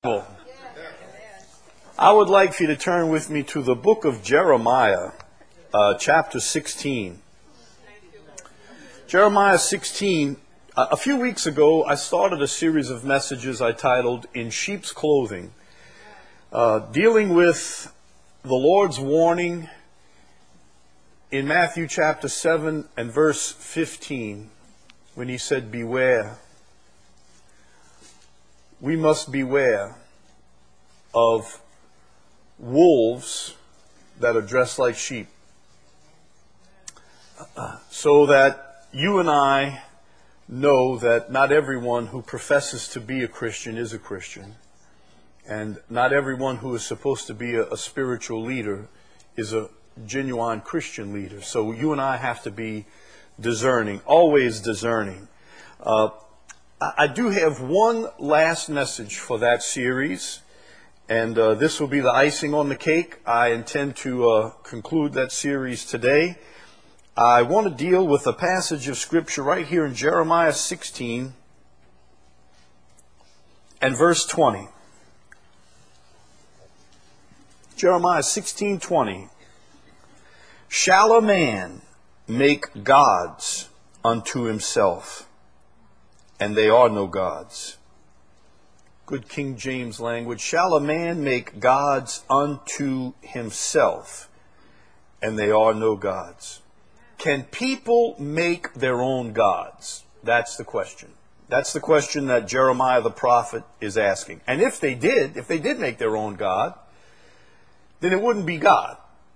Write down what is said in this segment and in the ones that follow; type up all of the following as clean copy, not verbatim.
I would like for you to turn with me to the book of Jeremiah, chapter 16. Jeremiah 16. A few weeks ago, I started a series of messages I titled In Sheep's Clothing, dealing with the Lord's warning in Matthew chapter 7 and verse 15, when he said, "Beware." We must beware of wolves that are dressed like sheep, so that you and I know that not everyone who professes to be a Christian is a Christian, and not everyone who is supposed to be a spiritual leader is a genuine Christian leader. So you and I have to be discerning, always discerning. I do have one last message for that series, and this will be the icing on the cake. I intend to conclude that series today. I want to deal with a passage of Scripture right here in Jeremiah 16 and verse 20. Jeremiah 16:20. "Shall a man make gods unto himself? And they are no gods." Good King James language. "Shall a man make gods unto himself? And they are no gods." Can people make their own gods? That's the question. That's the question that Jeremiah the prophet is asking. And if they did make their own God, then it wouldn't be God.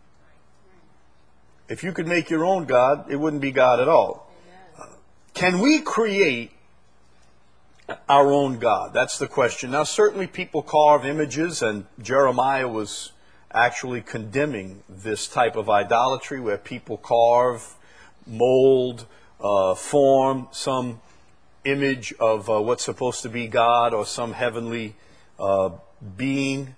If you could make your own God, it wouldn't be God at all. Can we create our own God? That's the question. Now, certainly people carve images, and Jeremiah was actually condemning this type of idolatry where people carve, mold, form some image of what's supposed to be God or some heavenly being.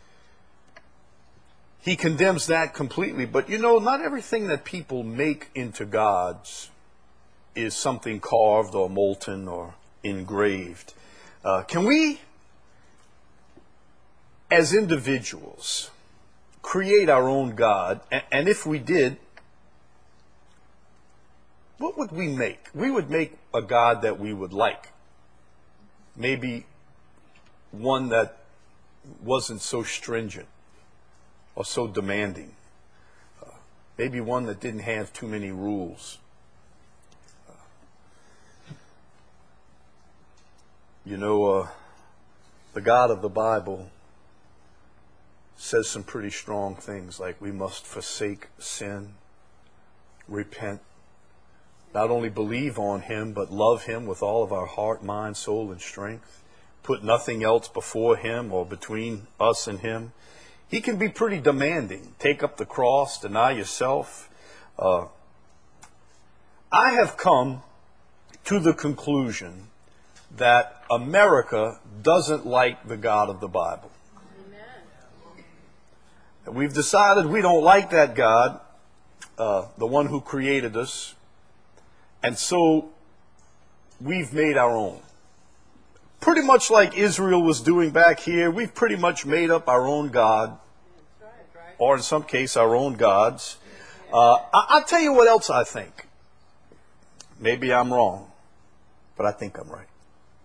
He condemns that completely. But you know, not everything that people make into gods is something carved or molten or engraved. Can we, as individuals, create our own God? And if we did, what would we make? We would make a God that we would like. Maybe one that wasn't so stringent or so demanding. Maybe one that didn't have too many rules. You know, the God of the Bible says some pretty strong things, like we must forsake sin, repent, not only believe on Him, but love Him with all of our heart, mind, soul, and strength, put nothing else before Him or between us and Him. He can be pretty demanding. Take up the cross, deny yourself. I have come to the conclusion that America doesn't like the God of the Bible. Amen. We've decided we don't like that God, the one who created us, and so we've made our own. Pretty much like Israel was doing back here, we've pretty much made up our own God, or in some case our own gods. I'll tell you what else I think. Maybe I'm wrong, but I think I'm right.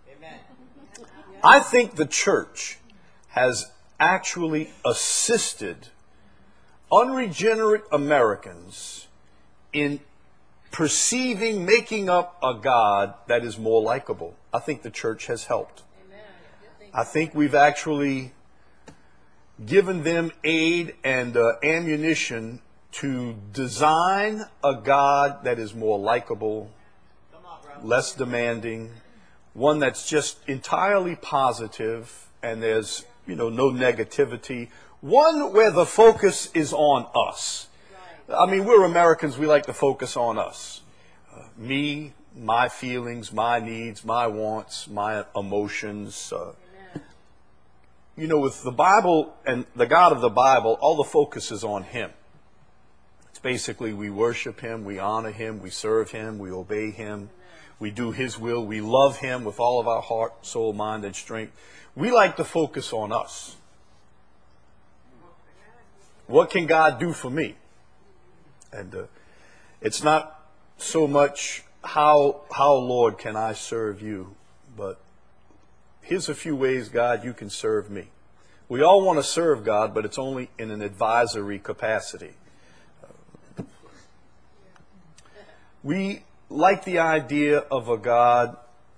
I think the church has actually assisted unregenerate Americans in perceiving, making up a God that is more likable. I think the church has helped. I think we've actually given them aid and ammunition to design a God that is more likable, less demanding, one that's just entirely positive, and there's, no negativity. One where the focus is on us. I mean, we're Americans, we like to focus on us. Me, my feelings, my needs, my wants, my emotions. With the Bible and the God of the Bible, all the focus is on Him. It's basically we worship Him, we honor Him, we serve Him, we obey Him. We do His will. We love Him with all of our heart, soul, mind, and strength. We like to focus on us. What can God do for me? And it's not so much how, Lord, can I serve you, but here's a few ways, God, you can serve me. We all want to serve God, but it's only in an advisory capacity. We like the idea of a God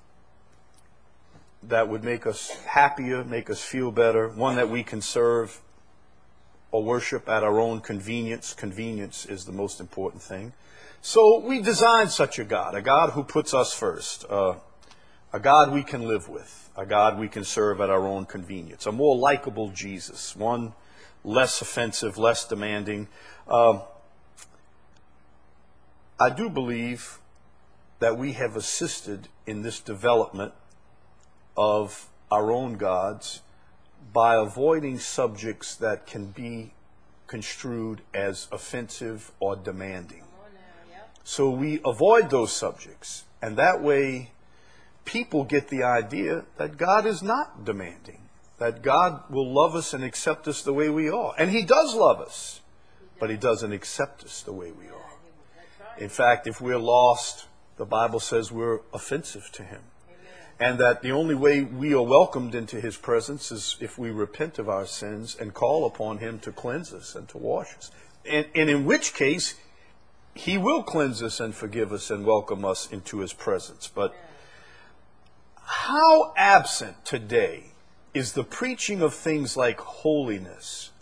that would make us happier, make us feel better, one that we can serve or worship at our own convenience. Convenience is the most important thing. So we designed such a God who puts us first, a God we can live with, a God we can serve at our own convenience, a more likable Jesus, one less offensive, less demanding. I do believe that we have assisted in this development of our own gods by avoiding subjects that can be construed as offensive or demanding. So we avoid those subjects, and that way people get the idea that God is not demanding, that God will love us and accept us the way we are. And He does love us, but He doesn't accept us the way we are. In fact, if we're lost, the Bible says we're offensive to Him. And that the only way we are welcomed into His presence is if we repent of our sins and call upon Him to cleanse us and to wash us. And in which case, He will cleanse us and forgive us and welcome us into His presence. But how absent today is the preaching of things like holiness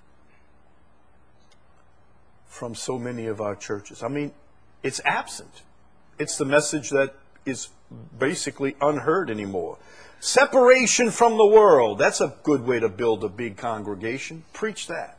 from so many of our churches? I mean, it's absent. It's the message that is basically unheard anymore. Separation from the world. That's a good way to build a big congregation. Preach that.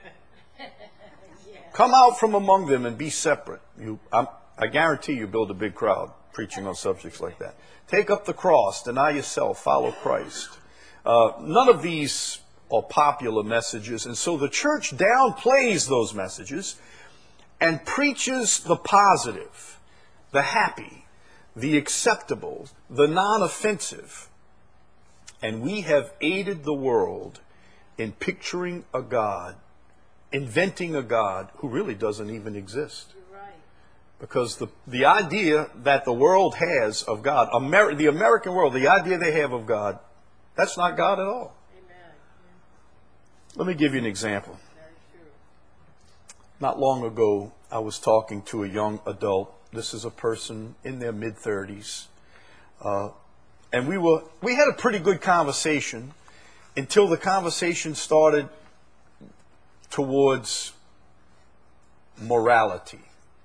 Come out from among them and be separate. I guarantee you build a big crowd preaching on subjects like that. Take up the cross, deny yourself, follow Christ. None of these are popular messages, and so the church downplays those messages and preaches the positive, the happy, the acceptable, the non-offensive. And we have aided the world in picturing a God, inventing a God who really doesn't even exist. Right. Because the idea that the world has of God, the American world, the idea they have of God, that's not God at all. Amen. Let me give you an example. Very true. Not long ago, I was talking to a young adult. This is a person in their mid-30s. And we had a pretty good conversation until the conversation started towards morality.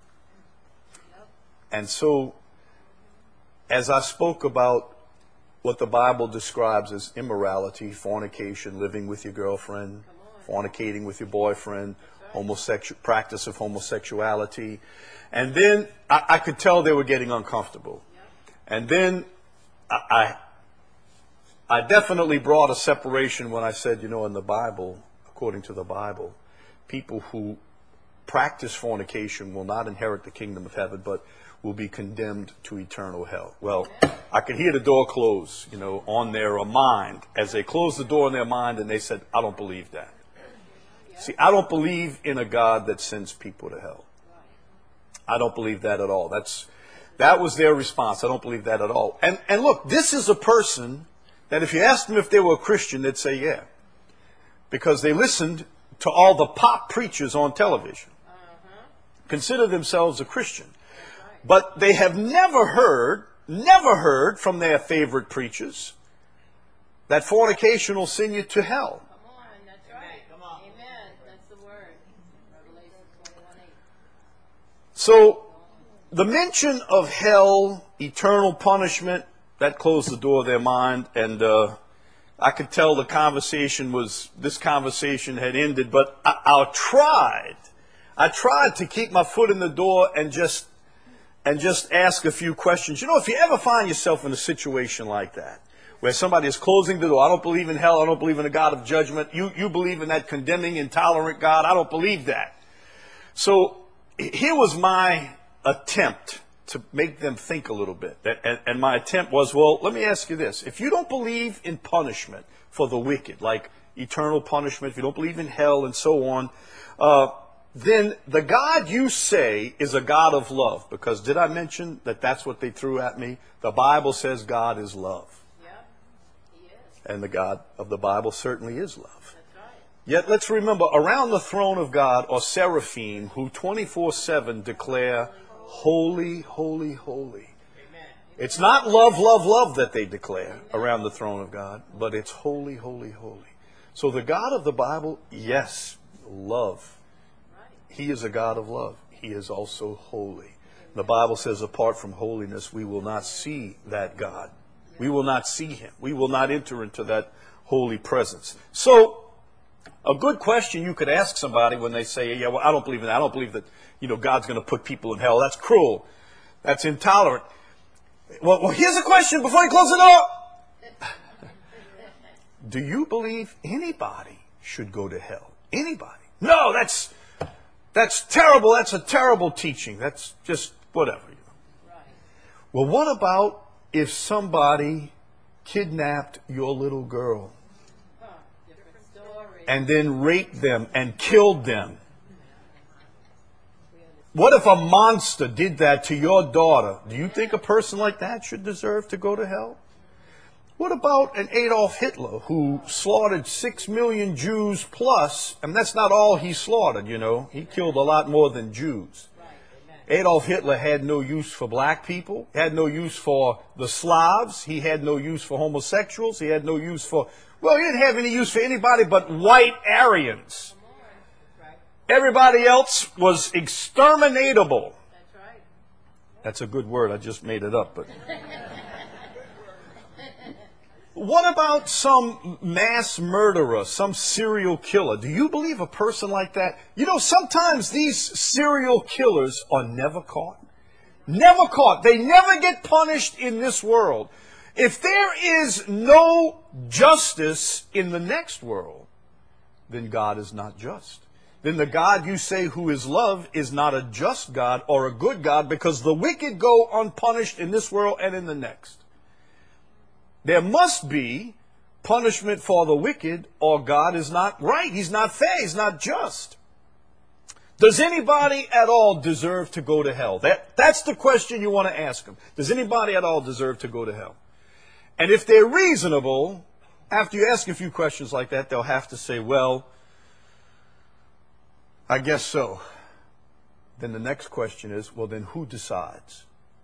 And so, as I spoke about what the Bible describes as immorality, fornication, living with your girlfriend, fornicating with your boyfriend, practice of homosexuality, and then I could tell they were getting uncomfortable. And then I definitely brought a separation when I said, in the Bible, according to the Bible, people who practice fornication will not inherit the kingdom of heaven, but will be condemned to eternal hell. Well, I could hear the door close, on their mind. As they closed the door in their mind, and they said, I don't believe that. See, I don't believe in a God that sends people to hell. I don't believe that at all. That was their response. I don't believe that at all. And look, this is a person that if you asked them if they were a Christian, they'd say yeah. Because they listened to all the pop preachers on television. Consider themselves a Christian. But they have never heard from their favorite preachers that fornication will send you to hell. Come on, that's right. Come on. Amen. That's the word. Revelation 21:8. So, the mention of hell, eternal punishment, that closed the door of their mind, and I could tell this conversation had ended, but I tried to keep my foot in the door and just ask a few questions. If you ever find yourself in a situation like that, where somebody is closing the door, I don't believe in hell, I don't believe in a God of judgment, you believe in that condemning, intolerant God, I don't believe that. So here was my attempt to make them think a little bit. And my attempt was, well, let me ask you this. If you don't believe in punishment for the wicked, like eternal punishment, if you don't believe in hell and so on, then the God you say is a God of love. Because did I mention that that's what they threw at me? The Bible says God is love. Yeah, he is. And the God of the Bible certainly is love. That's right. Yet let's remember, around the throne of God are seraphim who 24/7 declare, holy, holy, holy. It's not love, love, love that they declare around the throne of God, but it's holy, holy, holy. So the God of the Bible, yes, love. He is a God of love. He is also holy. The Bible says apart from holiness, we will not see that God. We will not see him. We will not enter into that holy presence. So a good question you could ask somebody when they say, yeah, well, I don't believe in that. I don't believe that, God's going to put people in hell. That's cruel. That's intolerant. Well, here's a question before you close the door. Do you believe anybody should go to hell? Anybody? No, that's terrible. That's a terrible teaching. That's just whatever. Right. Well, what about if somebody kidnapped your little girl Different story. and then raped them and killed them? What if a monster did that to your daughter? Do you think a person like that should deserve to go to hell? What about an Adolf Hitler who slaughtered 6 million Jews plus, and that's not all he slaughtered, He killed a lot more than Jews. Adolf Hitler had no use for black people, had no use for the Slavs, he had no use for homosexuals, he had no use for, he didn't have any use for anybody but white Aryans. Everybody else was exterminatable. That's right. That's a good word, I just made it up, but... What about some mass murderer, some serial killer? Do you believe a person like that? Sometimes these serial killers are never caught. Never caught. They never get punished in this world. If there is no justice in the next world, then God is not just. Then the God you say who is love is not a just God or a good God, because the wicked go unpunished in this world and in the next. There must be punishment for the wicked, or God is not right. He's not fair. He's not just. Does anybody at all deserve to go to hell? That's the question you want to ask them. Does anybody at all deserve to go to hell? And if they're reasonable, after you ask a few questions like that, they'll have to say, well, I guess so. Then the next question is, well, then who decides?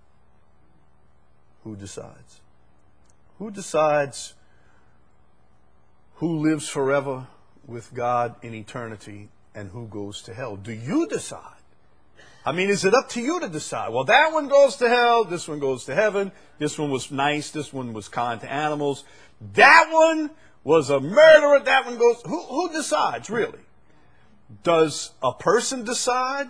Who decides? Who decides who lives forever with God in eternity and who goes to hell? Do you decide? I mean, is it up to you to decide? Well, that one goes to hell, this one goes to heaven, this one was nice, this one was kind to animals, that one was a murderer, that one goes... Who decides, really? Does a person decide?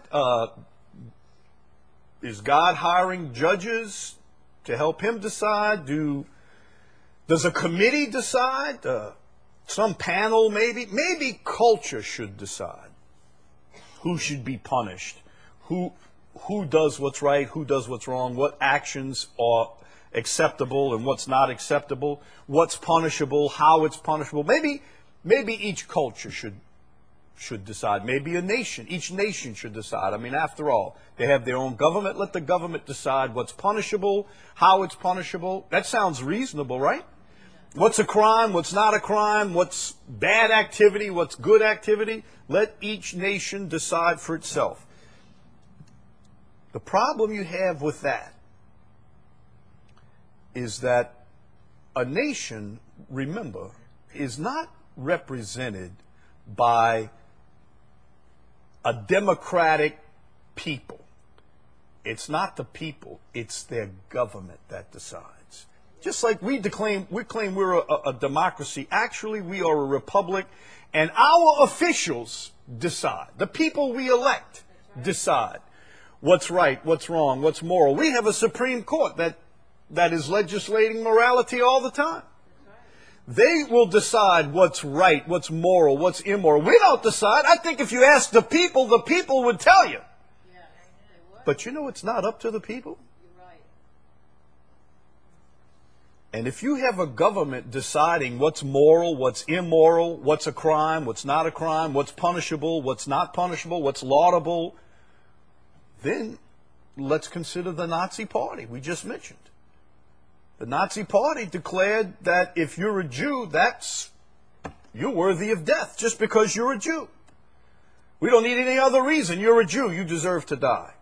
Is God hiring judges to help him decide? Does a committee decide? Some panel maybe? Maybe culture should decide who should be punished, who does what's right, who does what's wrong, what actions are acceptable and what's not acceptable, what's punishable, how it's punishable. Maybe each culture should decide. Maybe each nation should decide. I mean, after all, they have their own government. Let the government decide what's punishable, how it's punishable. That sounds reasonable, right? What's a crime, what's not a crime, what's bad activity, what's good activity. Let each nation decide for itself. The problem you have with that is that a nation, remember, is not represented by a democratic people. It's not the people, it's their government that decides. Just like we claim we're a democracy, actually we are a republic, and our officials decide. The people we elect decide what's right, what's wrong, what's moral. We have a Supreme Court that is legislating morality all the time. They will decide what's right, what's moral, what's immoral. We don't decide. I think if you ask the people would tell you. Yeah, they would. But it's not up to the people. You're And if you have a government deciding what's moral, what's immoral, what's a crime, what's not a crime, what's punishable, what's not punishable, what's laudable, then let's consider the Nazi Party we just mentioned. The Nazi Party declared that if you're a Jew, you're worthy of death just because you're a Jew. We don't need any other reason. You're a Jew. You deserve to die.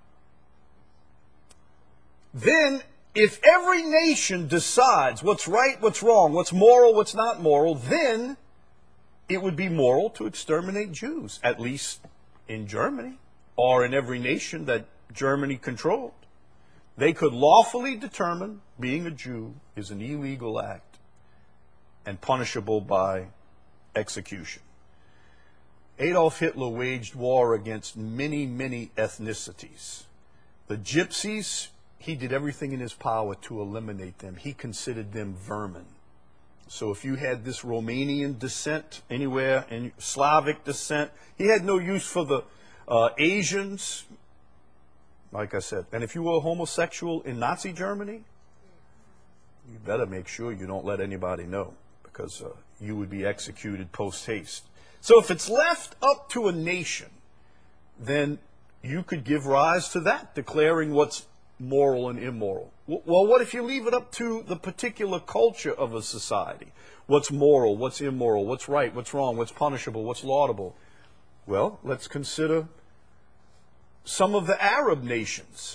Then, if every nation decides what's right, what's wrong, what's moral, what's not moral, then it would be moral to exterminate Jews, at least in Germany or in every nation that Germany controlled. They could lawfully determine being a Jew is an illegal act and punishable by execution. Adolf Hitler waged war against many, many ethnicities. The Gypsies, he did everything in his power to eliminate them. He considered them vermin. So if you had this Romanian descent anywhere, in Slavic descent, he had no use for the Asians, like I said. And if you were a homosexual in Nazi Germany, you better make sure you don't let anybody know, because you would be executed post haste. So if it's left up to a nation, then you could give rise to that, declaring what's moral and immoral. Well, what if you leave it up to the particular culture of a society? What's moral, what's immoral, what's right, what's wrong, what's punishable, what's laudable? Well, let's consider some of the Arab nations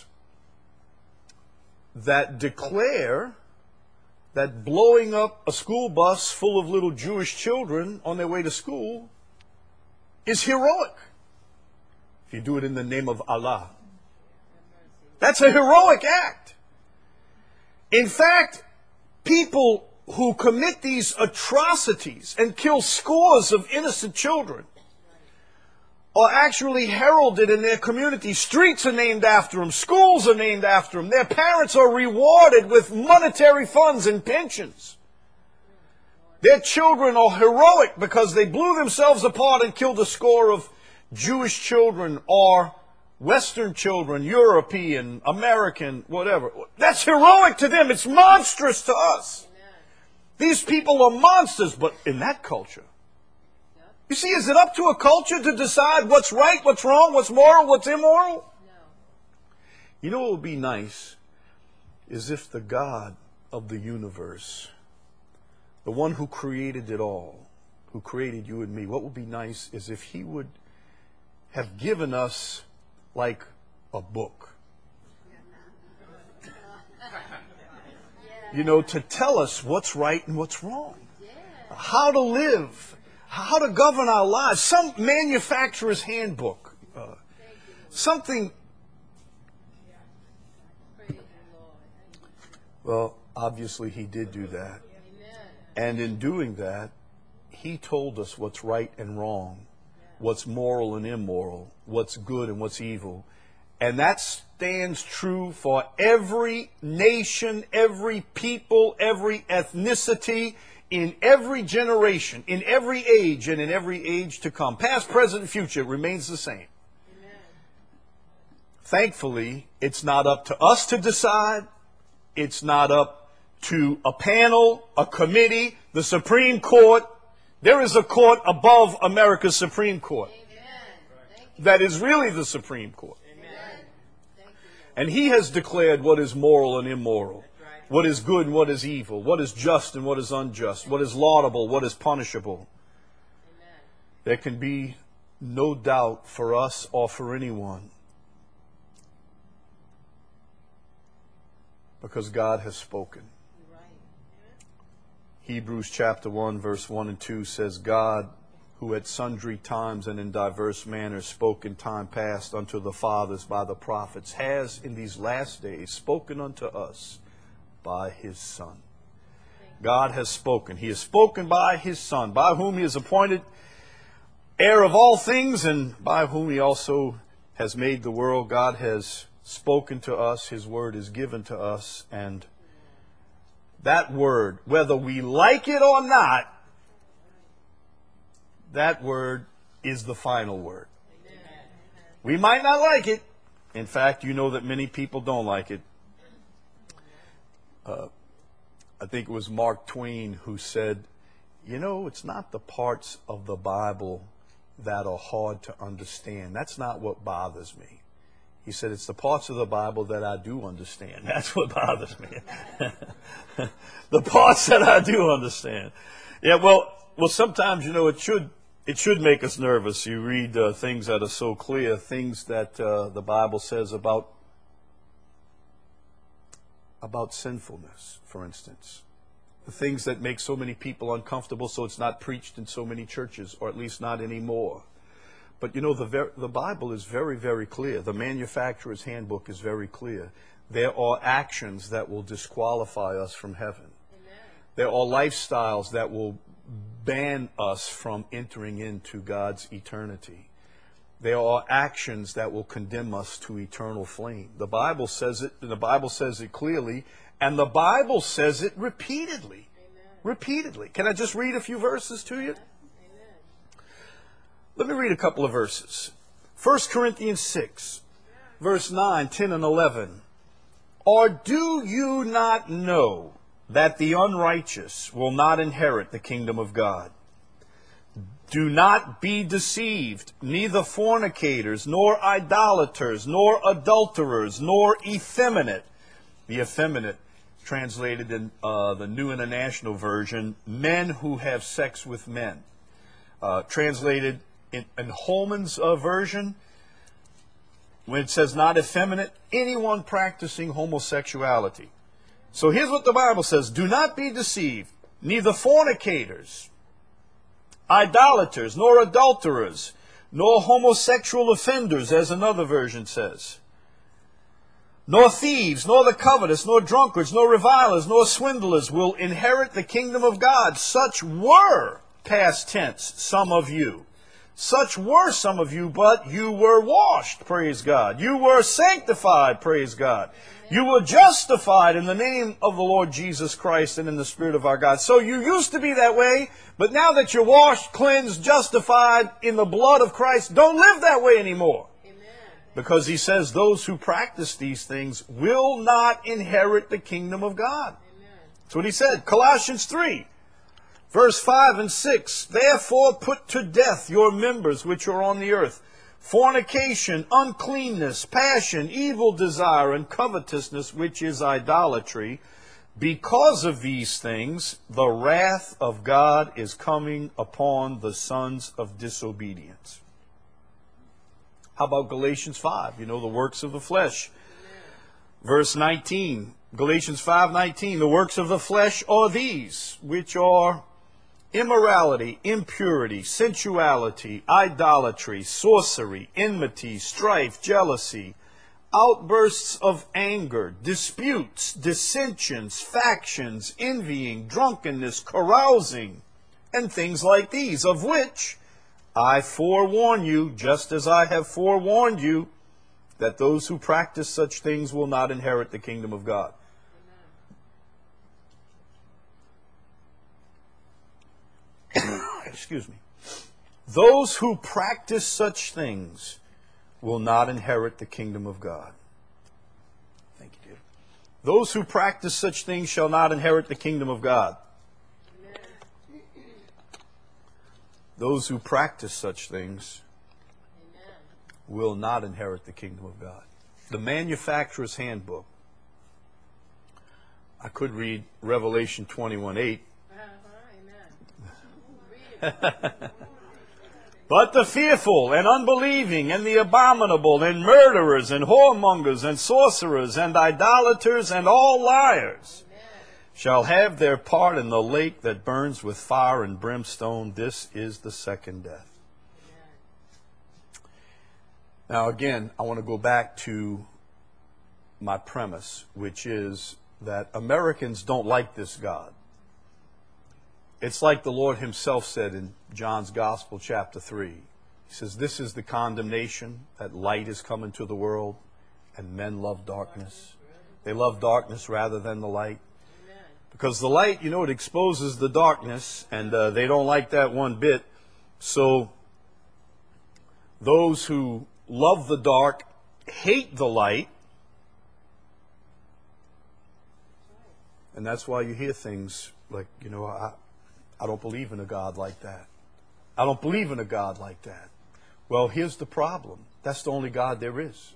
that declare that blowing up a school bus full of little Jewish children on their way to school is heroic. If you do it in the name of Allah. That's a heroic act. In fact, people who commit these atrocities and kill scores of innocent children are actually heralded in their community. Streets are named after them. Schools are named after them. Their parents are rewarded with monetary funds and pensions. Their children are heroic because they blew themselves apart and killed a score of Jewish children or Western children, European, American, whatever. That's heroic to them. It's monstrous to us. Amen. These people are monsters, but in that culture. You see, is it up to a culture to decide what's right, what's wrong, what's moral, what's immoral? No. You know what would be nice is if the God of the universe, the one who created it all, who created you and me, what would be nice is if he would have given us like a book. You know, to tell us what's right and what's wrong. How to live, how to govern our lives. Some manufacturer's handbook. Something. Well, obviously he did do that. And in doing that, he told us what's right and wrong, what's moral and immoral, what's good and what's evil. And that stands true for every nation, every people, every ethnicity, in every generation, in every age, and in every age to come. Past, present, future, it remains the same. Amen. Thankfully, it's not up to us to decide. It's not up to a panel, a committee, the Supreme Court. There is a court above America's Supreme Court. That is really the Supreme Court. Amen. And he has declared what is moral and immoral, what is good and what is evil, what is just and what is unjust, what is laudable, what is punishable. Amen. There can be no doubt for us or for anyone, because God has spoken. Right. Hebrews chapter 1 verse 1 and 2 says, God, who at sundry times and in diverse manners spoke in time past unto the fathers by the prophets, has in these last days spoken unto us by his Son. God has spoken. He has spoken by his Son, by whom he has appointed heir of all things, and by whom he also has made the world. God has spoken to us. His word is given to us. And that word, whether we like it or not, that word is the final word. Amen. We might not like it. In fact, you know that many people don't like it. I think it was Mark Twain who said, you know, it's not the parts of the Bible that are hard to understand. That's not what bothers me. He said, it's the parts of the Bible that I do understand. That's what bothers me. The parts that I do understand. Yeah, well, sometimes, you know, it should make us nervous. You read things that are so clear, things that the Bible says about sinfulness, for instance. The things that make so many people uncomfortable, so it's not preached in so many churches, or at least not anymore. But you know, the Bible is very, very clear. The manufacturer's handbook is very clear. There are actions that will disqualify us from heaven. Amen. There are lifestyles that will ban us from entering into God's eternity. There are actions that will condemn us to eternal flame. The Bible says it, and the Bible says it clearly, and the Bible says it repeatedly. Amen. Repeatedly. Can I just read a few verses to you? Let me read a couple of verses. 1 Corinthians 6, verse 9, 10, and 11. Or do you not know that the unrighteous will not inherit the kingdom of God? Do not be deceived, neither fornicators, nor idolaters, nor adulterers, nor effeminate. The effeminate, translated in the New International Version, men who have sex with men. Translated in Holman's version, when it says not effeminate, anyone practicing homosexuality. So here's what the Bible says. Do not be deceived, neither fornicators, idolaters, nor adulterers, nor homosexual offenders, as another version says, nor thieves, nor the covetous, nor drunkards, nor revilers, nor swindlers will inherit the kingdom of God. Such were, past tense, some of you. Such were some of you, but you were washed, praise God. You were sanctified, praise God. You were justified in the name of the Lord Jesus Christ and in the Spirit of our God. So you used to be that way, but now that you're washed, cleansed, justified in the blood of Christ, don't live that way anymore. Amen. Because he says those who practice these things will not inherit the kingdom of God. Amen. That's what he said. Colossians 3. Verse 5 and 6, therefore put to death your members which are on the earth, fornication, uncleanness, passion, evil desire, and covetousness, which is idolatry. Because of these things, the wrath of God is coming upon the sons of disobedience. How about Galatians 5? You know, the works of the flesh. Verse 19, Galatians 5:19, the works of the flesh are these, which are immorality, impurity, sensuality, idolatry, sorcery, enmity, strife, jealousy, outbursts of anger, disputes, dissensions, factions, envying, drunkenness, carousing, and things like these, of which I forewarn you, just as I have forewarned you, that those who practice such things will not inherit the kingdom of God. Excuse me. Those who practice such things will not inherit the kingdom of God. Thank you, dear. Those who practice such things shall not inherit the kingdom of God. Amen. Those who practice such things will not inherit the kingdom of God. The manufacturer's handbook. I could read Revelation 21:8. But the fearful and unbelieving and the abominable and murderers and whoremongers and sorcerers and idolaters and all liars shall have their part in the lake that burns with fire and brimstone. This is the second death. Now again, I want to go back to my premise, which is that Americans don't like this God. It's like the Lord himself said in John's Gospel, chapter 3. He says, this is the condemnation, that light is come into the world, and men love darkness. They love darkness rather than the light. Because the light, you know, it exposes the darkness, and they don't like that one bit. So those who love the dark hate the light. And that's why you hear things like, I don't believe in a God like that. I don't believe in a God like that. Well, here's the problem. That's the only God there is.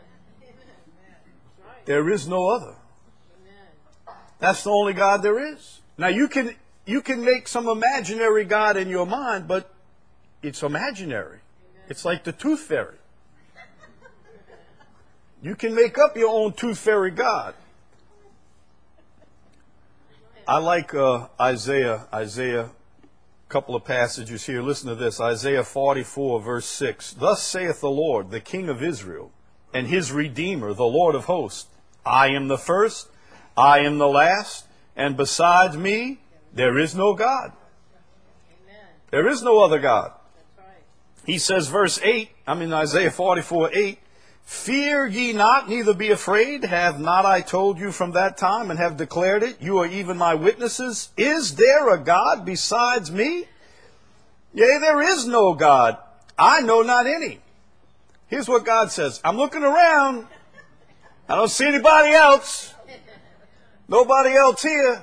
There is no other. That's the only God there is. Now you can make some imaginary God in your mind, but it's imaginary. It's like the tooth fairy. You can make up your own tooth fairy God. I like Isaiah, a couple of passages here. Listen to this. Isaiah 44, verse 6. Thus saith the Lord, the King of Israel, and his Redeemer, the Lord of hosts. I am the first, I am the last, and besides me, there is no God. Amen. There is no other God. That's right. He says, verse 8, Isaiah 44, 8, fear ye not, neither be afraid. Have not I told you from that time and have declared it? You are even my witnesses. Is there a God besides me? Yea, there is no God. I know not any. Here's what God says. I'm looking around. I don't see anybody else. Nobody else here.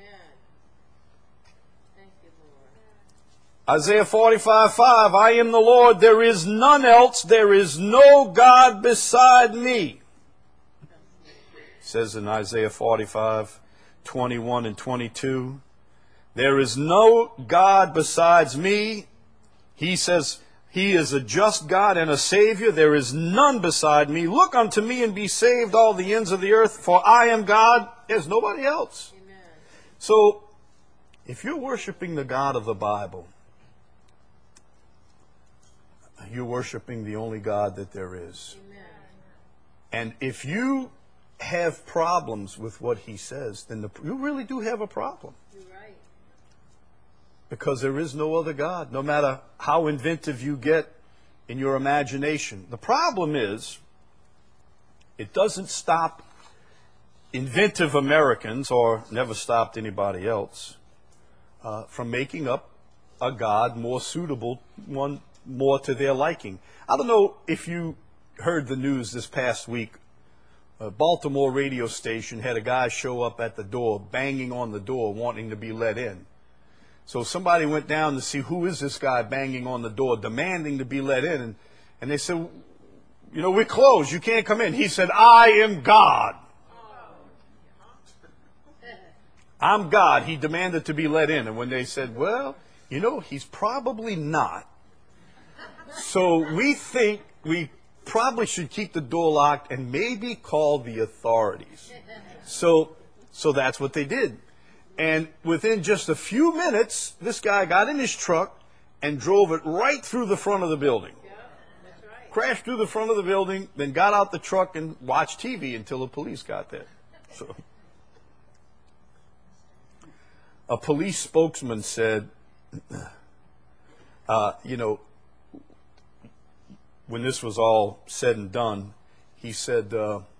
Isaiah 45:5, I am the Lord, there is none else, there is no God beside me. It says in Isaiah 45:21 and 22, there is no God besides me. He says, he is a just God and a Savior. There is none beside me. Look unto me and be saved, all the ends of the earth, for I am God. There's nobody else. Amen. So, if you're worshiping the God of the Bible, you're worshiping the only God that there is. Amen. And if you have problems with what he says, then you really do have a problem. You're right. Because there is no other God, no matter how inventive you get in your imagination. The problem is, it doesn't stop inventive Americans, or never stopped anybody else, from making up a God more suitable, one more to their liking. I don't know if you heard the news this past week. A Baltimore radio station had a guy show up at the door, banging on the door, wanting to be let in. So somebody went down to see who is this guy banging on the door, demanding to be let in. And they said, we're closed. You can't come in. He said, I am God. I'm God. He demanded to be let in. And when they said, well, he's probably not. So we think we probably should keep the door locked and maybe call the authorities. So that's what they did. And within just a few minutes, this guy got in his truck and drove it right through the front of the building. Yeah, that's right. Crashed through the front of the building, then got out the truck and watched TV until the police got there. So, a police spokesman said, when this was all said and done, he said,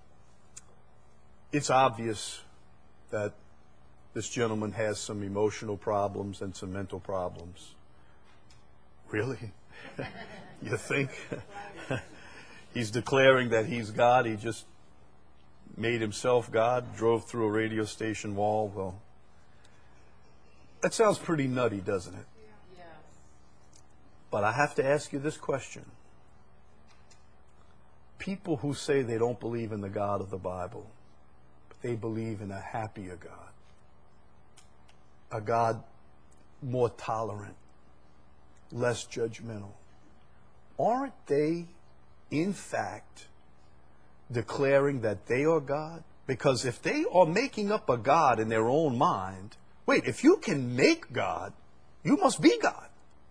it's obvious that this gentleman has some emotional problems and some mental problems. Really? You think? He's declaring that he's God. He just made himself God, drove through a radio station wall. Well, that sounds pretty nutty, doesn't it? Yeah. But I have to ask you this question. People who say they don't believe in the God of the Bible, but they believe in a happier God. A God more tolerant, less judgmental. Aren't they, in fact, declaring that they are God? Because if they are making up a God in their own mind, wait, if you can make God, you must be God.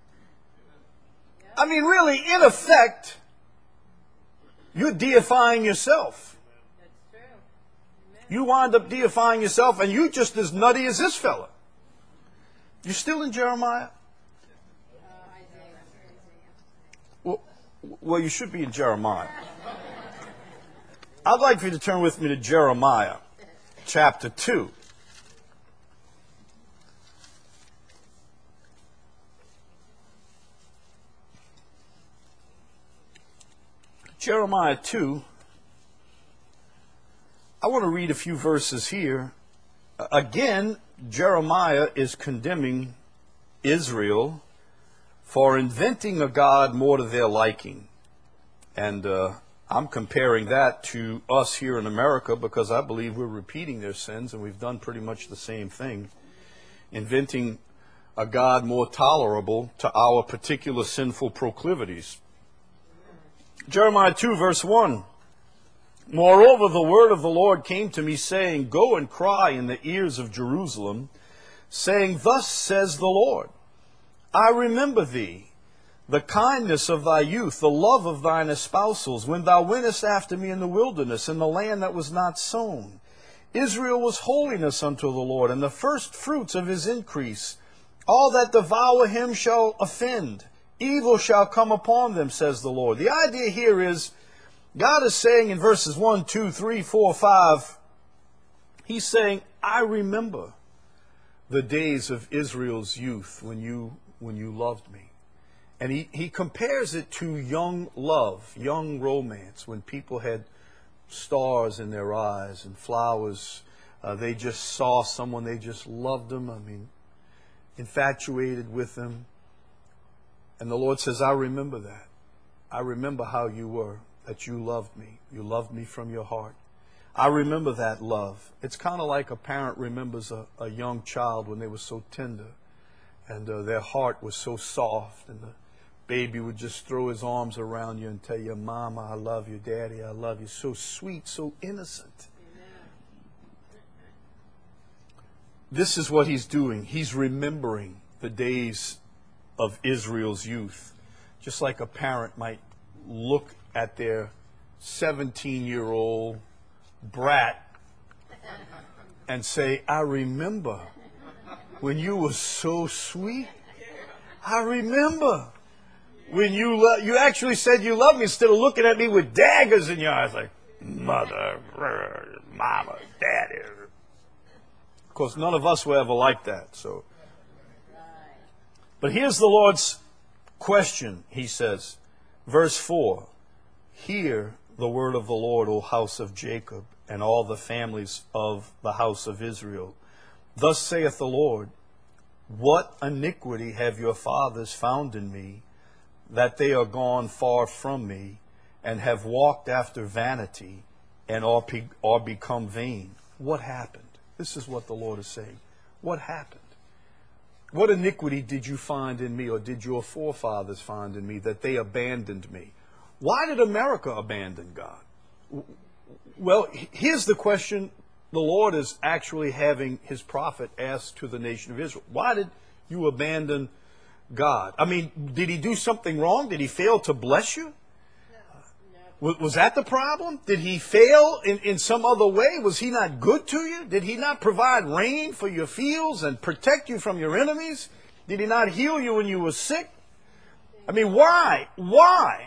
I mean, really, in effect, you're deifying yourself. That's true. You wind up deifying yourself, and you're just as nutty as this fella. You still in Jeremiah? Well, you should be in Jeremiah. I'd like for you to turn with me to Jeremiah, chapter 2. Jeremiah 2. I want to read a few verses here. Again, Jeremiah is condemning Israel for inventing a God more to their liking. And I'm comparing that to us here in America because I believe we're repeating their sins and we've done pretty much the same thing. Inventing a God more tolerable to our particular sinful proclivities. Jeremiah 2 verse 1. Moreover, the word of the Lord came to me, saying, Go and cry in the ears of Jerusalem, saying, Thus says the Lord, I remember thee, the kindness of thy youth, the love of thine espousals, when thou wentest after me in the wilderness, in the land that was not sown. Israel was holiness unto the Lord, and the first fruits of his increase. All that devour him shall offend. Evil shall come upon them, says the Lord. The idea here is, God is saying in verses 1, 2, 3, 4, 5, he's saying, I remember the days of Israel's youth when you loved me. And he compares it to young love, young romance, when people had stars in their eyes and flowers. They just saw someone, they just loved them. I mean, infatuated with them. And the Lord says, I remember that. I remember how you were, that you loved me. You loved me from your heart. I remember that love. It's kind of like a parent remembers a young child when they were so tender and their heart was so soft, and the baby would just throw his arms around you and tell you, Mama, I love you. Daddy, I love you. So sweet, so innocent. This is what he's doing. He's remembering the days of Israel's youth. Just like a parent might look at their 17-year-old brat and say, I remember when you were so sweet. I remember when you actually said you love me instead of looking at me with daggers in your eyes like, Mother, Mama, Daddy. Of course, none of us were ever like that. So, but here's the Lord's question, he says, verse 4, Hear the word of the Lord, O house of Jacob, and all the families of the house of Israel. Thus saith the Lord, What iniquity have your fathers found in me, that they are gone far from me, and have walked after vanity, and are become vain? What happened? This is what the Lord is saying. What happened? What iniquity did you find in me, or did your forefathers find in me, that they abandoned me? Why did America abandon God? Well, here's the question the Lord is actually having his prophet ask to the nation of Israel. Why did you abandon God? I mean, did he do something wrong? Did he fail to bless you? Was that the problem? Did he fail in some other way? Was he not good to you? Did he not provide rain for your fields and protect you from your enemies? Did he not heal you when you were sick? I mean, why? Why?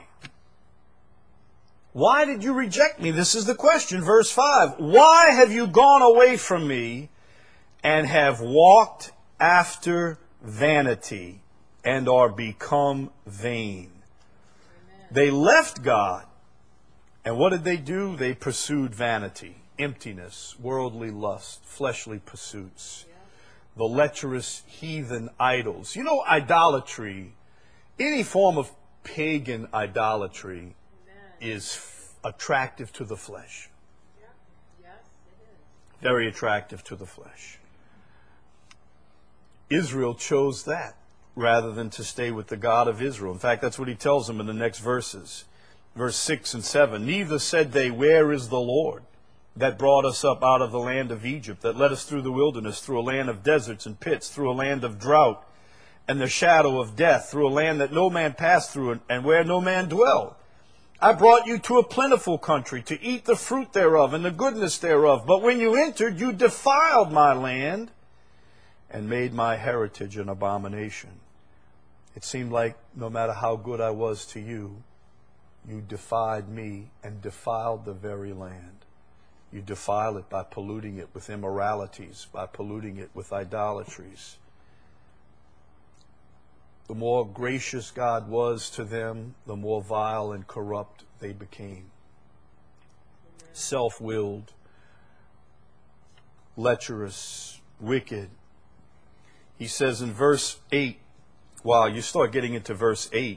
Why did you reject me? This is the question. Verse 5. Why have you gone away from me and have walked after vanity and are become vain? Amen. They left God. And what did they do? They pursued vanity, emptiness, worldly lust, fleshly pursuits, the lecherous heathen idols. You know, idolatry, any form of pagan idolatry is attractive to the flesh. Yes, it is. Very attractive to the flesh. Israel chose that rather than to stay with the God of Israel. In fact, that's what he tells them in the next verses. Verse 6 and 7, Neither said they, Where is the Lord that brought us up out of the land of Egypt, that led us through the wilderness, through a land of deserts and pits, through a land of drought and the shadow of death, through a land that no man passed through and where no man dwelled? I brought you to a plentiful country, to eat the fruit thereof and the goodness thereof. But when you entered, you defiled my land and made my heritage an abomination. It seemed like no matter how good I was to you, you defied me and defiled the very land. You defile it by polluting it with immoralities, by polluting it with idolatries. The more gracious God was to them, the more vile and corrupt they became. Self-willed, lecherous, wicked. He says in verse 8, wow, you start getting into verse 8,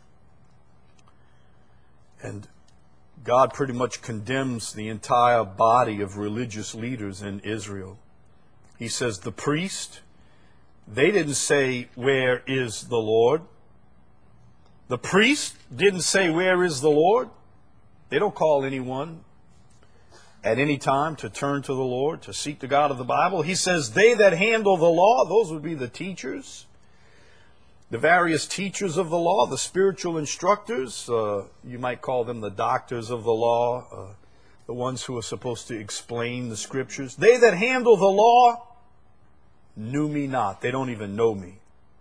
and God pretty much condemns the entire body of religious leaders in Israel. He says, the priest, they didn't say, where is the Lord? The priest didn't say, where is the Lord? They don't call anyone at any time to turn to the Lord, to seek the God of the Bible. He says, they that handle the law, those would be the teachers, the various teachers of the law, the spiritual instructors, you might call them the doctors of the law, the ones who are supposed to explain the scriptures. They that handle the law knew me not. They don't even know me.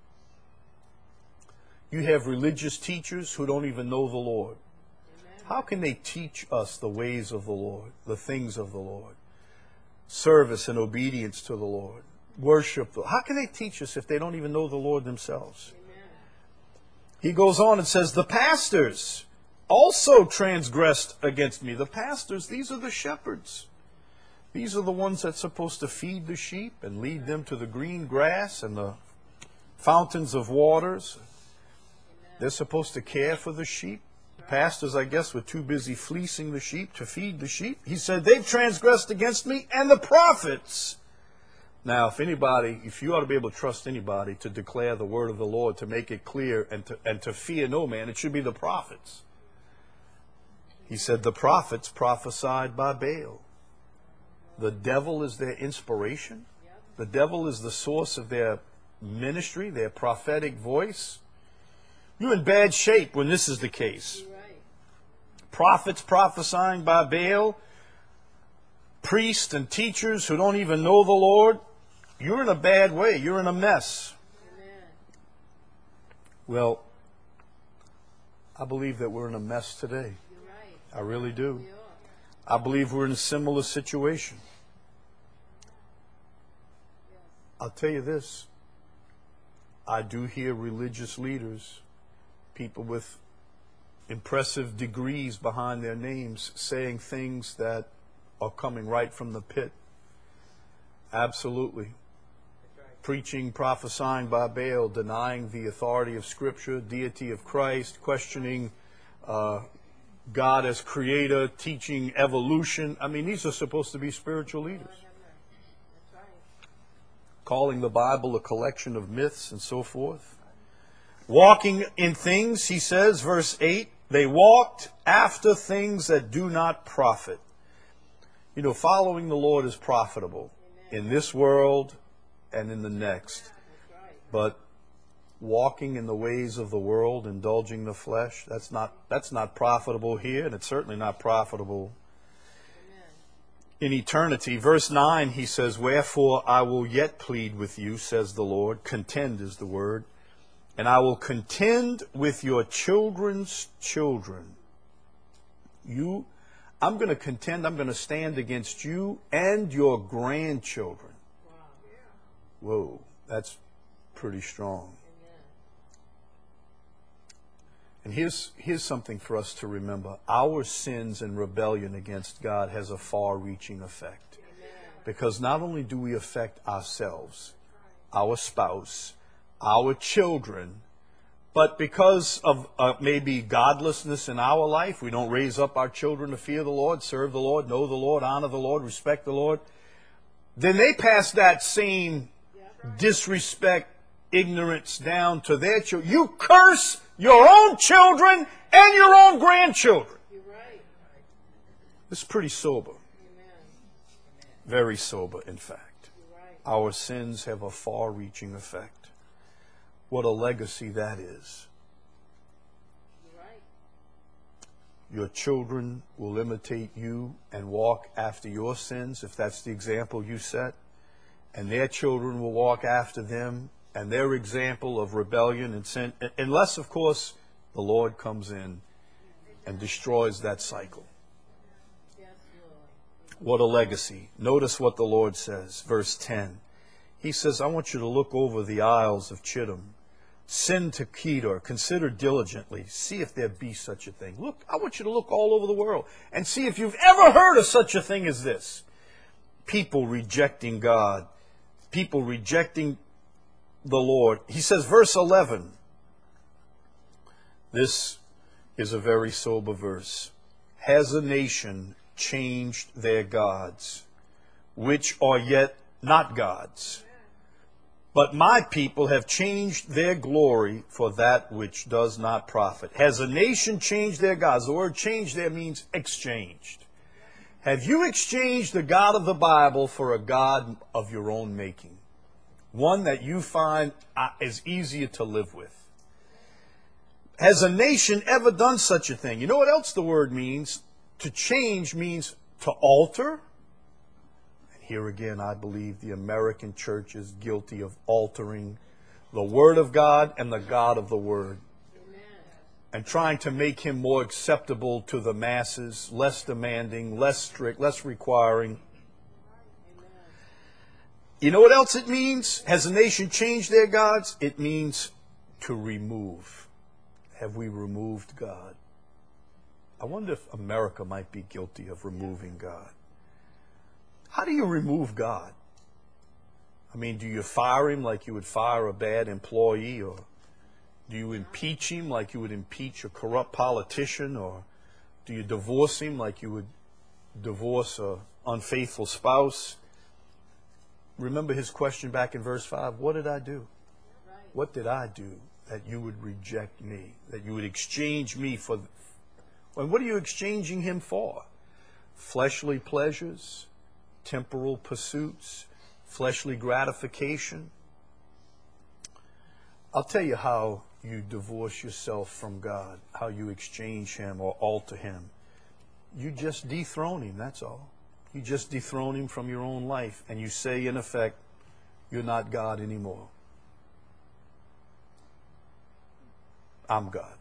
You have religious teachers who don't even know the Lord. How can they teach us the ways of the Lord, the things of the Lord, service and obedience to the Lord, worship? How can they teach us if they don't even know the Lord themselves? He goes on and says, the pastors also transgressed against me. The pastors, these are the shepherds. These are the ones that's supposed to feed the sheep and lead them to the green grass and the fountains of waters. They're supposed to care for the sheep. The pastors, I guess, were too busy fleecing the sheep to feed the sheep. He said, they've transgressed against me, and the prophets. Now, if you ought to be able to trust anybody to declare the word of the Lord, to make it clear, and to fear no man, it should be the prophets. He said the prophets prophesied by Baal. The devil is their inspiration. The devil is the source of their ministry, their prophetic voice. You're in bad shape when this is the case. Prophets prophesying by Baal, priests and teachers who don't even know the Lord. You're in a bad way. You're in a mess. Amen. Well, I believe that we're in a mess today. You're right. I really do. I believe we're in a similar situation. I'll tell you this. I do hear religious leaders, people with impressive degrees behind their names, saying things that are coming right from the pit. Absolutely. Preaching, prophesying by Baal, denying the authority of Scripture, deity of Christ, questioning God as creator, teaching evolution. I mean, these are supposed to be spiritual leaders. Calling the Bible a collection of myths and so forth. Walking in things, he says, verse 8, they walked after things that do not profit. You know, following the Lord is profitable in this world and in the next. But walking in the ways of the world, indulging the flesh, that's not profitable here, and it's certainly not profitable in eternity. Verse 9, he says, wherefore I will yet plead with you, says the Lord. Contend is the word. And I will contend with your children's children. I'm going to contend, I'm going to stand against you and your grandchildren. Whoa, that's pretty strong. And here's something for us to remember. Our sins and rebellion against God has a far-reaching effect. Because not only do we affect ourselves, our spouse, our children, but because of maybe godlessness in our life, we don't raise up our children to fear the Lord, serve the Lord, know the Lord, honor the Lord, respect the Lord, then they pass that same disrespect, ignorance down to their children. You curse your own children and your own grandchildren. You're right. This is pretty sober. Amen. Very sober, in fact. Right. Our sins have a far-reaching effect. What a legacy that is. You're right. Your children will imitate you and walk after your sins, if that's the example you set. And their children will walk after them and their example of rebellion and sin, unless, of course, the Lord comes in and destroys that cycle. What a legacy. Notice what the Lord says, verse 10. He says, I want you to look over the isles of Chittim. Send to Kedar, consider diligently, see if there be such a thing. Look, I want you to look all over the world and see if you've ever heard of such a thing as this. people rejecting God, people rejecting the Lord. He says, verse 11, this is a very sober verse. Has a nation changed their gods, which are yet not gods? But my people have changed their glory for that which does not profit. Has a nation changed their gods? The word change there means exchanged. Have you exchanged the God of the Bible for a God of your own making? One that you find is easier to live with? Has a nation ever done such a thing? You know what else the word means? To change means to alter. Here again, I believe the American church is guilty of altering the Word of God and the God of the Word. Amen. And trying to make Him more acceptable to the masses, less demanding, less strict, less requiring. Amen. You know what else it means? Has a nation changed their gods? It means to remove. Have we removed God? I wonder if America might be guilty of removing God. How do you remove God? I mean, do you fire Him like you would fire a bad employee? Or do you impeach Him like you would impeach a corrupt politician? Or do you divorce Him like you would divorce an unfaithful spouse? Remember his question back in verse 5. What did I do? What did I do that you would reject me? That you would exchange me for... And what are you exchanging Him for? Fleshly pleasures? Temporal pursuits, fleshly gratification. I'll tell you how you divorce yourself from God, how you exchange Him or alter Him. You just dethrone Him, that's all. You just dethrone Him from your own life, and you say, in effect, you're not God anymore. I'm God.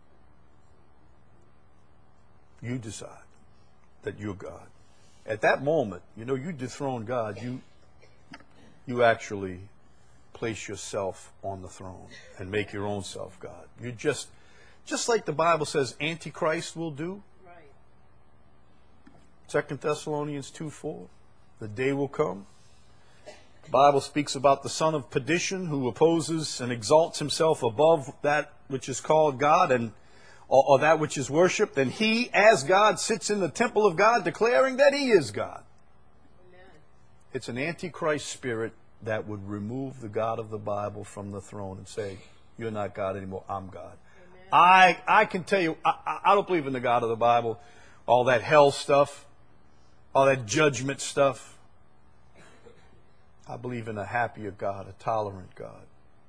You decide that you're God. At that moment, you dethrone God, you actually place yourself on the throne and make your own self God. You just like the Bible says Antichrist will do. Right. 2 Thessalonians 2:4. The day will come. The Bible speaks about the son of perdition who opposes and exalts himself above that which is called God or that which is worshipped, and he, as God, sits in the temple of God declaring that He is God. Amen. It's an antichrist spirit that would remove the God of the Bible from the throne and say, you're not God anymore, I'm God. Amen. I can tell you, I don't believe in the God of the Bible, all that hell stuff, all that judgment stuff. I believe in a happier God, a tolerant God.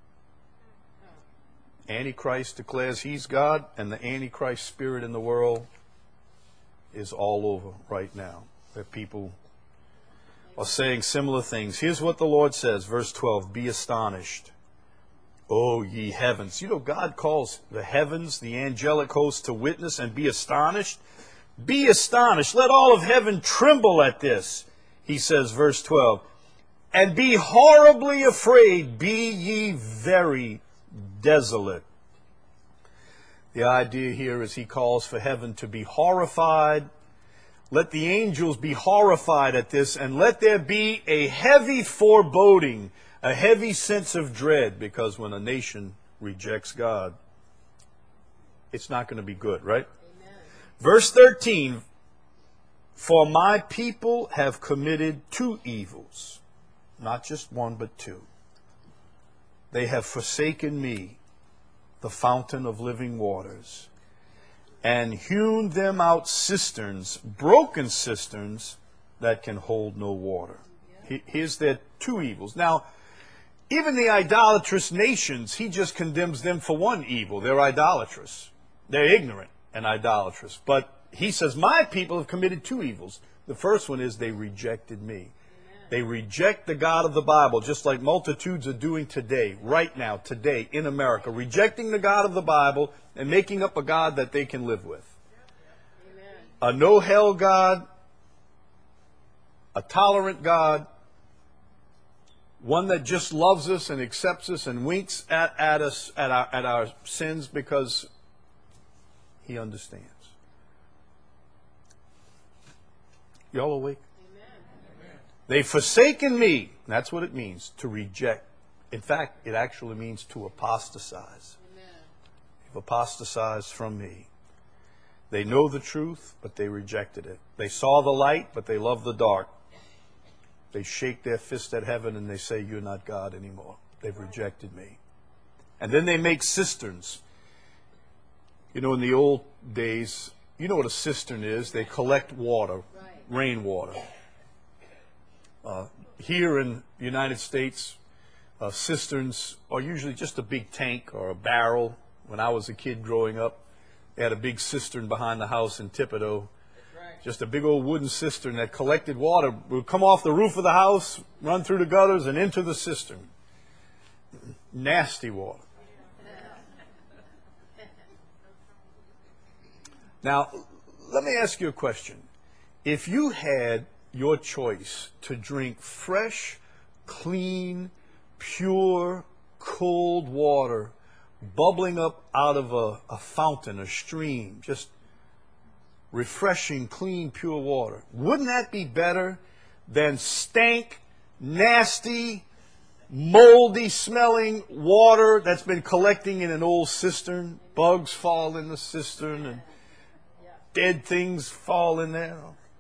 Antichrist declares he's God, and the Antichrist spirit in the world is all over right now. That people are saying similar things. Here's what the Lord says, verse 12, be astonished, O ye heavens. God calls the heavens, the angelic host, to witness and be astonished. Be astonished. Let all of heaven tremble at this. He says, verse 12, and be horribly afraid, be ye very desolate. The idea here is He calls for heaven to be horrified. Let the angels be horrified at this, and let there be a heavy foreboding, a heavy sense of dread, because when a nation rejects God, it's not going to be good, right? Amen. Verse 13, for my people have committed two evils, not just one, but two. They have forsaken me, the fountain of living waters, and hewn them out cisterns, broken cisterns that can hold no water. Here's their two evils. Now, even the idolatrous nations, He just condemns them for one evil. They're idolatrous. They're ignorant and idolatrous. But He says, my people have committed two evils. The first one is they rejected me. They reject the God of the Bible, just like multitudes are doing today, right now, today, in America, rejecting the God of the Bible and making up a God that they can live with. Amen. A no-hell God, a tolerant God, one that just loves us and accepts us and winks at us, at our sins because He understands. Y'all awake? They've forsaken me. That's what it means, to reject. In fact, it actually means to apostatize. They've apostatized from me. They know the truth, but they rejected it. They saw the light, but they love the dark. They shake their fist at heaven and they say, you're not God anymore. They've rejected me. And then they make cisterns. You know, in the old days, you know what a cistern is. They collect water, rainwater. Here in the United States, cisterns are usually just a big tank or a barrel. When I was a kid growing up, they had a big cistern behind the house in Thibodaux. Just a big old wooden cistern that collected water. It would come off the roof of the house, run through the gutters, and into the cistern. Nasty water. Now, let me ask you a question. If you had your choice to drink fresh, clean, pure, cold water bubbling up out of a fountain, a stream, just refreshing, clean, pure water, wouldn't that be better than stank, nasty, moldy smelling water that's been collecting in an old cistern? Bugs fall in the cistern and dead things fall in there.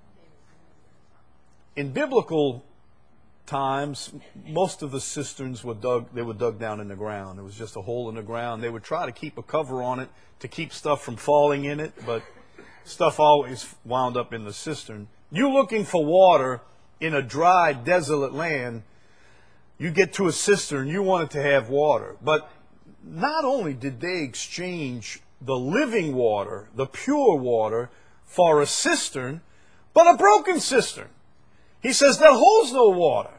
In biblical times, most of the cisterns were dug down in the ground. It was just a hole in the ground. They would try to keep a cover on it to keep stuff from falling in it, but stuff always wound up in the cistern. You looking for water in a dry, desolate land, you get to a cistern, you want it to have water. But not only did they exchange the living water, the pure water, for a cistern, but a broken cistern. He says that holds no water.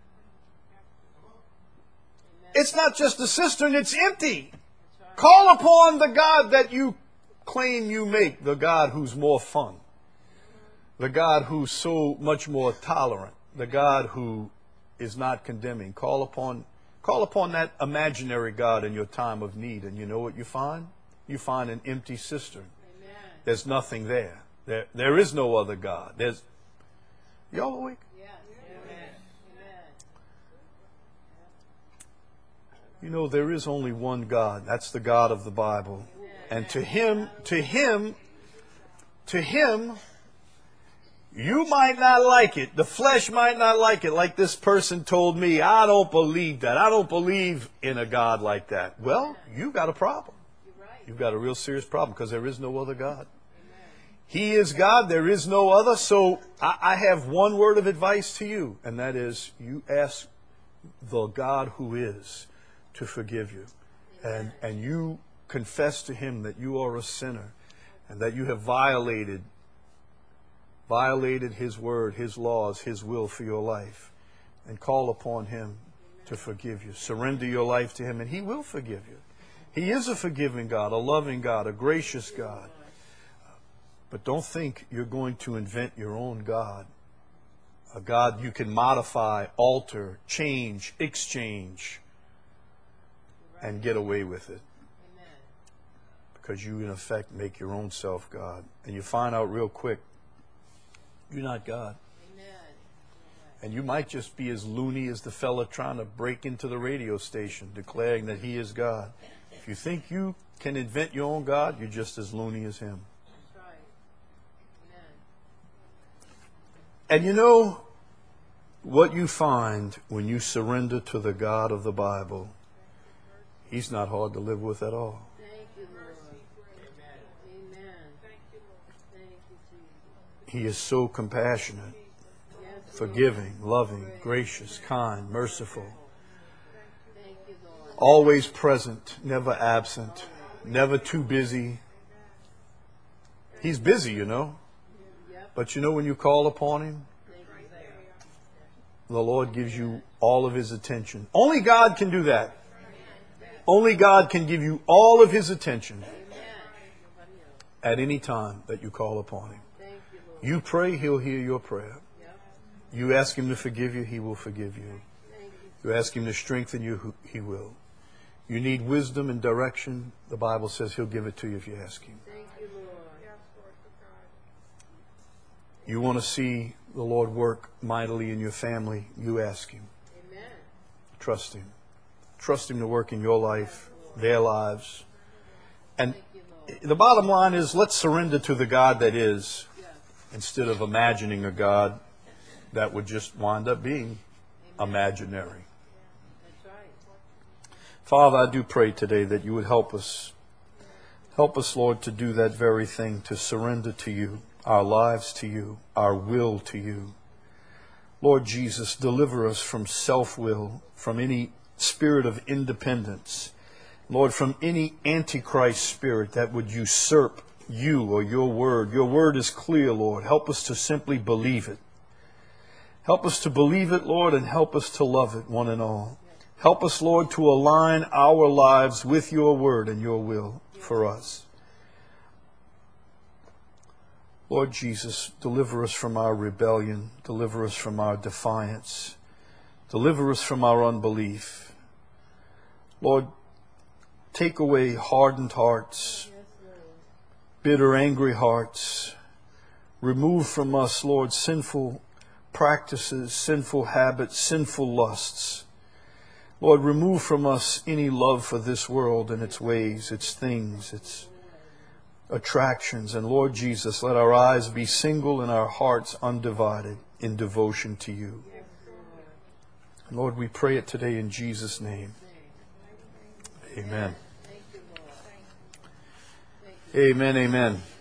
It's not just a cistern, it's empty. Call upon the God that you claim you make, the God who's more fun, the God who's so much more tolerant, the God who is not condemning. Call upon that imaginary God in your time of need, and you know what you find? You find an empty cistern. Amen. There's nothing there. There is no other God. Y'all awake? Yes. Amen. You know, there is only one God. That's the God of the Bible. And to him, you might not like it. The flesh might not like it, like this person told me. I don't believe that. I don't believe in a God like that. Well, you've got a problem. You've got a real serious problem, because there is no other God. He is God. There is no other. So I have one word of advice to you, and that is you ask the God who is to forgive you. And you confess to him that you are a sinner and that you have violated his word, his laws, his will for your life, and call upon him to forgive you. Surrender your life to him and he will forgive you. He is a forgiving God, a loving God, a gracious God. But don't think you're going to invent your own God, a God you can modify, alter, change, exchange, and get away with it. Because you, in effect, make your own self God. And you find out real quick, you're not God. And you might just be as loony as the fella trying to break into the radio station, declaring that he is God. If you think you can invent your own God, you're just as loony as him. And you know what you find when you surrender to the God of the Bible? He's not hard to live with at all. Thank you, Lord. Amen. Thank you, Lord. Thank you, Jesus. He is so compassionate, forgiving, loving, gracious, kind, merciful. Thank you, Lord. Always present, never absent, never too busy. He's busy, you know. But you know, when you call upon him, the Lord gives you all of his attention. Only God can do that. Only God can give you all of his attention at any time that you call upon him. You pray, he'll hear your prayer. You ask him to forgive you, he will forgive you. You ask him to strengthen you, he will. You need wisdom and direction, the Bible says he'll give it to you if you ask him. You want to see the Lord work mightily in your family, you ask Him. Amen. Trust Him. Trust Him to work in your life, their lives. And the bottom line is, let's surrender to the God that is, instead of imagining a God that would just wind up being imaginary. That's right. Father, I do pray today that you would help us. Help us, Lord, to do that very thing, to surrender to you, our lives to you, our will to you. Lord Jesus, deliver us from self-will, from any spirit of independence. Lord, from any antichrist spirit that would usurp you or your word. Your word is clear, Lord. Help us to simply believe it. Help us to believe it, Lord, and help us to love it, one and all. Help us, Lord, to align our lives with your word and your will for us. Lord Jesus, deliver us from our rebellion. Deliver us from our defiance. Deliver us from our unbelief. Lord, take away hardened hearts, bitter, angry hearts. Remove from us, Lord, sinful practices, sinful habits, sinful lusts. Lord, remove from us any love for this world and its ways, its things, its attractions. And Lord Jesus, let our eyes be single and our hearts undivided in devotion to you. And Lord, we pray it today in Jesus' name. Amen. Amen, amen.